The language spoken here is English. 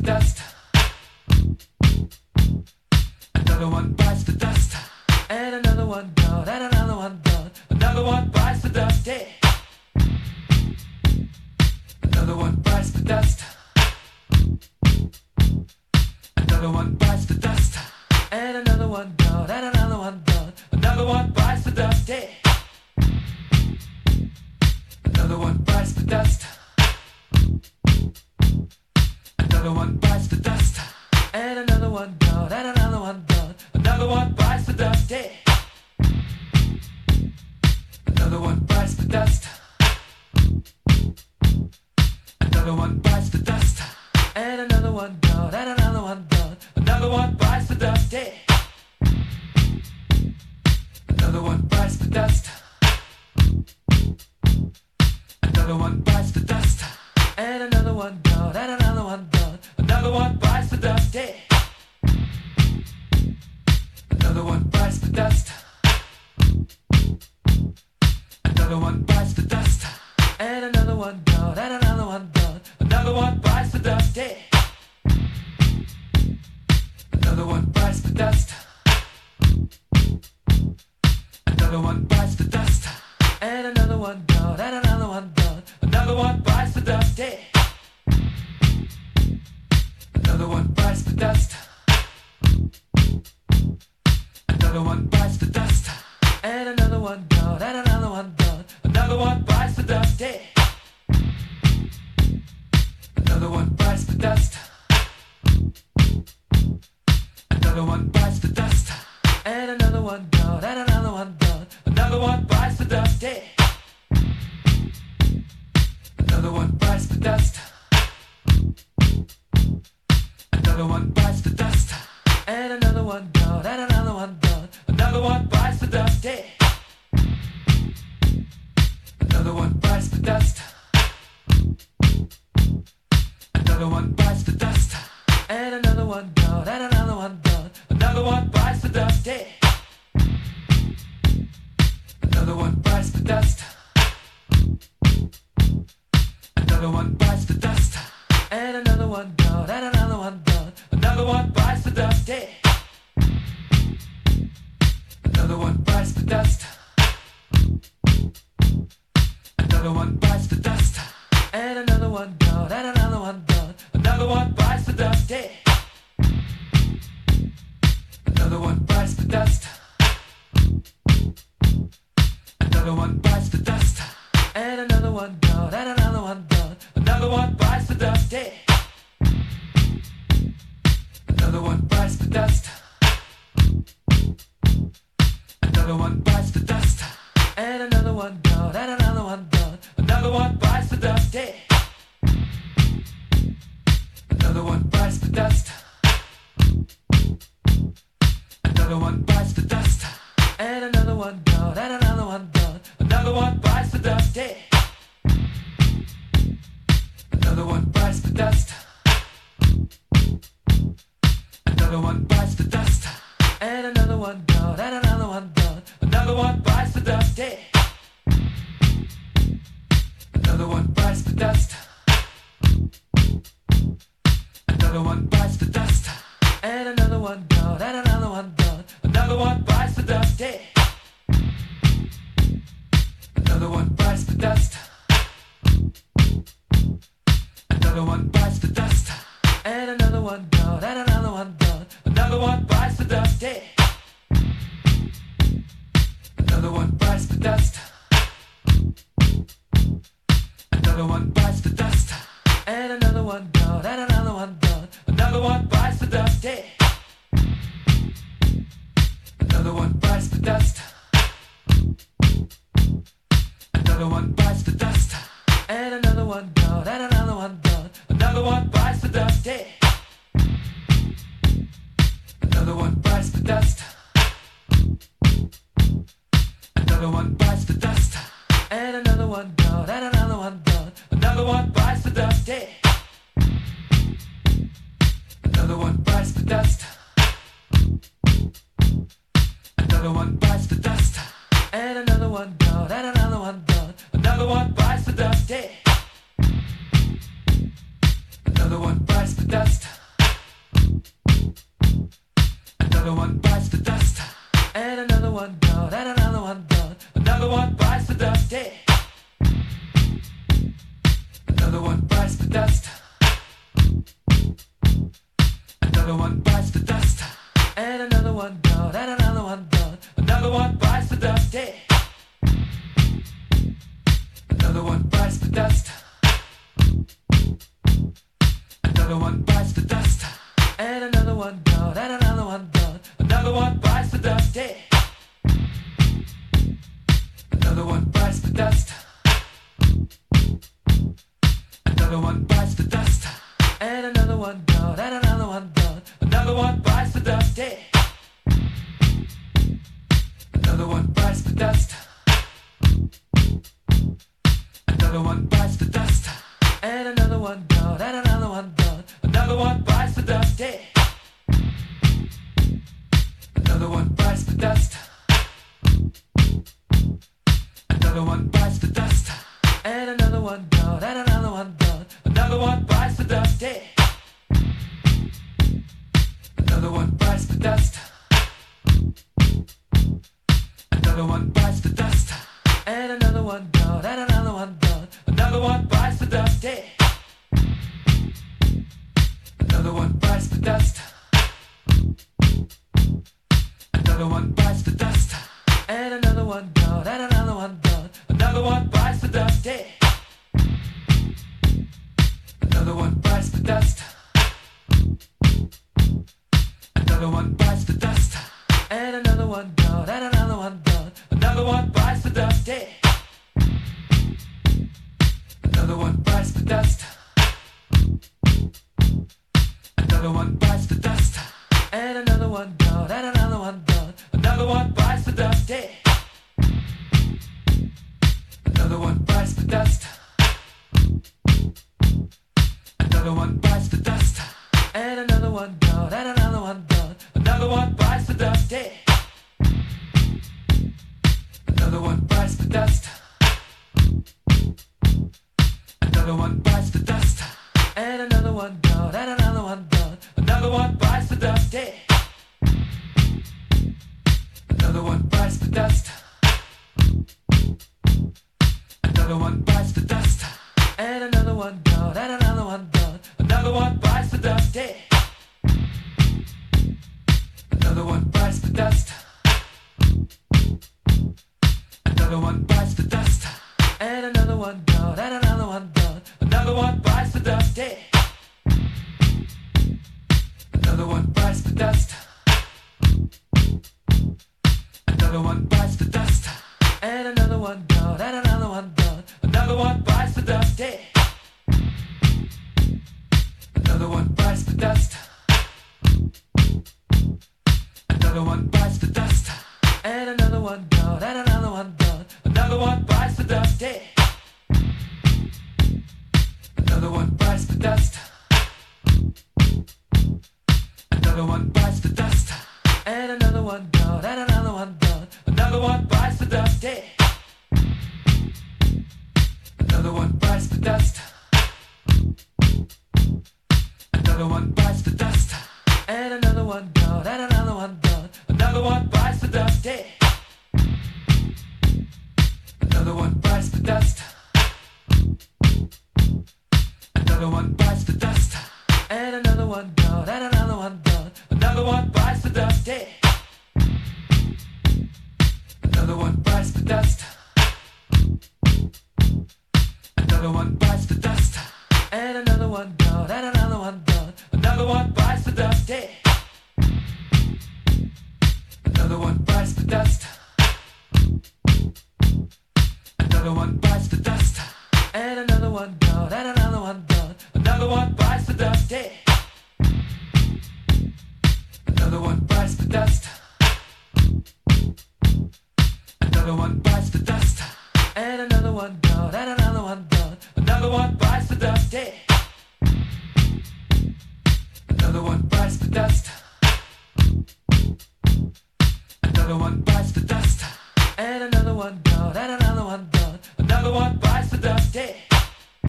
dust. Another one bites the dust. And another one gone, and another one gone. Another one bites the dust, yeah. Another one bites the dust. Another one bites the dust. And another one gone, and another one gone. Another one bites the dust, yeah. Another one bites the dust. Another one bites the dust. And another one gone, and another one gone. Another one bites the dust, yeah. Another one bites the dust. Another one bites the dust. And another one gone, and another one gone. Another one bites the dust, yeah. Another one bites the dust. Another one bites the dust. And another one gone, and another one gone. Another one bites the dust, yeah. Another one bites the dust. Another one bites the dust. And another one gone, and another one gone. Another one bites the dust, yeah. Another one bites the dust. Another one bites the dust. And another one gone, and another one gone. Another one bites the dust, yeah. Another one bites the dust. Another one bites the dust. And another one gone, and another one gone. Another one bites the dust, yeah. Another one bites the dust. Another one bites the dust. And another one gone, and another one gone. Another one bites the dust, yeah. Another one bites the dust. Another one bites the dust. And another one gone, and another one gone. Another one bites the dust, yeah. Another one bites the dust. Another one bites the dust. And another one gone, and another one gone. Another one bites the dust, yeah. Another one bites the dust. Another one bites the dust. And another one gone, and another one gone. Another one bites the dust, yeah. Another one bites the dust. Another one bites the dust. And another one gone, and another one gone. Another one bites the dust, yeah. Another one bites the dust. Another one bites the dust. And another one gone, and another one gone. Another one bites the dust, yeah. Another one bites the dust. Another one bites the dust. And another one gone, and another one gone. Another one bites the dust, yeah. Another one bites the dust. Another one bites the dust. And another one gone, and another one gone. Another one bites the dust, yeah. Another one bites the dust. Another one bites the dust. And another one gone, and another one gone. Another one bites the dust, yeah. Another one bites the dust. Another one bites the dust. And another one gone, and another one gone. Another one bites the dust, yeah. Another one bites the dust. Another one bites the dust. And another one gone, and another one gone. Another one bites the dust, yeah. Another one bites the dust. Another one bites the dust. And another one gone, and another one gone. Another one bites the dust, yeah. Another one bites the dust. Another one bites the dust. And another one gone, and another one gone. Another one bites the dust, yeah. Another one bites the dust. Another one bites the dust. And another one gone, and another one gone. Another one bites the dust, yeah. Another one bites the dust. Another one bites the dust. And another one gone, and another one gone. Another one bites the dust, yeah. Another one bites the dust. Another one bites the dust. Another one bites the dust. And another one gone, and another one gone. Another one bites the dust, yeah. Another one bites the dust. Another one bites the dust. And another one gone, and another one gone. Another one bites the dust, yeah. Another one bites the dust. Another one bites the dust. And another one gone, and another one gone. Another one bites the dust, yeah. Another one bites the dust. Another one bites the dust. And another one gone, and another one gone. Another one bites the dust, yeah. Another one bites the dust. Another one bites the dust. And another one gone, and another one gone. Another one bites the dust, yeah. Another one bites the dust. Another one bites the dust. And another one gone, and another one gone. Another one bites the dust, yeah. Another one bites the dust. Another one bites the dust. And another one gone, and another one gone. Another one bites the dust, yeah. Another one bites the dust. Another one bites the dust. And another one gone, and another one gone. Another one bites the dust, yeah. Another one bites the dust. Another one bites the dust. And another one gone, and another one gone. Another one bites the dust, yeah. Another one bites the dust. Another one bites the dust. And another one gone, and another one gone. Another one bites the dust, yeah. Another one bites the dust. Another one bites the dust. And another one gone, and another one gone. Another one bites the dust, yeah. Another one bites the dust. Another one bites the dust. And another one gone, and another one gone. Another one bites the dust, yeah. Another one bites the dust. Another one bites the dust. And another one gone, and another one gone. Another one bites the dust, yeah. Another one bites the dust. Another one bites the dust. And another one gone, and another one gone. Another one bites the dust, yeah. Another one bites the dust. Another one bites the dust. And another one gone, and another one gone. Another one bites the dust, yeah. Another one bites the dust. Another one bites the dust. And another one gone, and another one gone. Another one bites the dust, yeah. Another one bites the dust. Another one bites the dust. And another one gone, and another one gone. Another one bites the dust, yeah. Another one bites the dust. Another one bites the dust. And another one gone, and another one gone. Another one bites the dust, yeah. Another one bites the dust. Another one bites the dust. And another one gone, and another one gone. Another one bites the dust, yeah. Another one bites the dust. Another one bites the dust. And another one gone, and another one gone. Another one bites the dust, yeah. Another one bites the dust. Another one bites the dust. And another one gone, and another one gone. Another one bites the dust, yeah. Another one bites the dust. Another one bites the dust. And another one gone, and another one gone. Another one bites the dust, yeah.